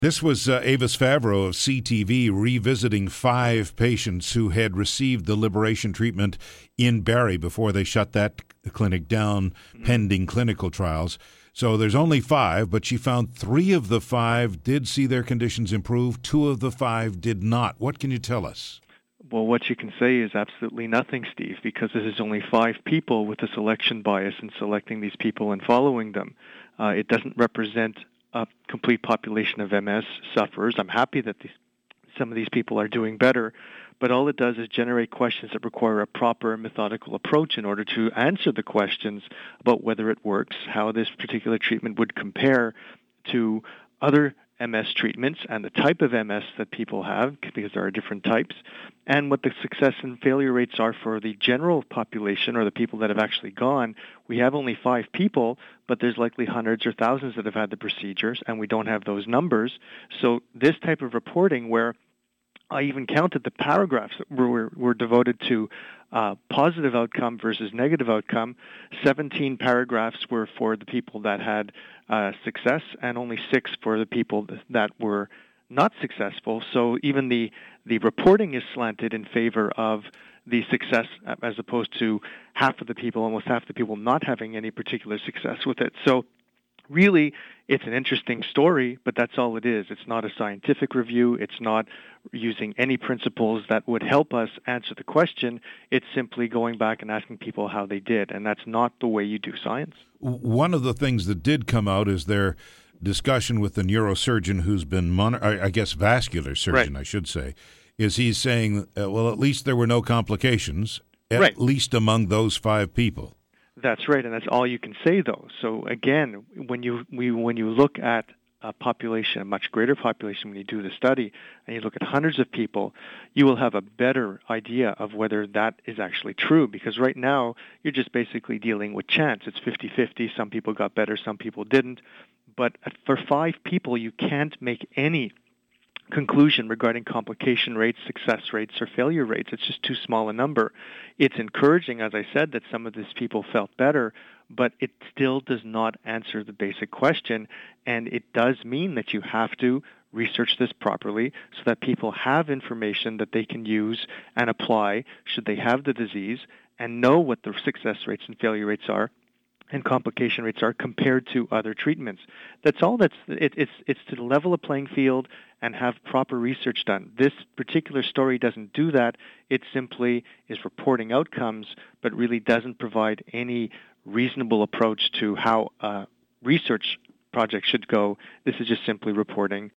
This was Avis Favreau of CTV revisiting 5 patients who had received the liberation treatment in Barrie before they shut that clinic down pending clinical trials. So there's only 5, but she found 3 of the 5 did see their conditions improve. 2 of the 5 did not. What can you tell us? Well, what you can say is absolutely nothing, Steve, because this is only 5 people with a selection bias in selecting these people and following them. It doesn't represent a complete population of MS sufferers. I'm happy that some of these people are doing better, but all it does is generate questions that require a proper methodical approach in order to answer the questions about whether it works, how this particular treatment would compare to other MS treatments and the type of MS that people have, because there are different types, and what the success and failure rates are for the general population or the people that have actually gone. We have only 5 people, but there's likely hundreds or thousands that have had the procedures, and we don't have those numbers. So this type of reporting, where I even counted the paragraphs that were devoted to positive outcome versus negative outcome. 17 paragraphs were for the people that had success, and only 6 for the people that were not successful. So even the reporting is slanted in favor of the success, as opposed to almost half the people not having any particular success with it. So really, it's an interesting story, but that's all it is. It's not a scientific review. It's not using any principles that would help us answer the question. It's simply going back and asking people how they did, and that's not the way you do science. One of the things that did come out is their discussion with the neurosurgeon who's been, vascular surgeon, right, I should say, is he's saying, well, at least there were no complications, at least among those 5 people. That's right, and that's all you can say, though. So again, when you look at a population, a much greater population, when you do the study, and you look at hundreds of people, you will have a better idea of whether that is actually true, because right now, you're just basically dealing with chance. It's 50-50. Some people got better, some people didn't. But for 5 people, you can't make any conclusion regarding complication rates, success rates, or failure rates. It's just too small a number. It's encouraging, as I said, that some of these people felt better, but it still does not answer the basic question, and it does mean that you have to research this properly so that people have information that they can use and apply should they have the disease, and know what the success rates and failure rates are and complication rates are compared to other treatments. That's all. It's to level a playing field and have proper research done. This particular story doesn't do that. It simply is reporting outcomes, but really doesn't provide any reasonable approach to how a research project should go. This is just simply reporting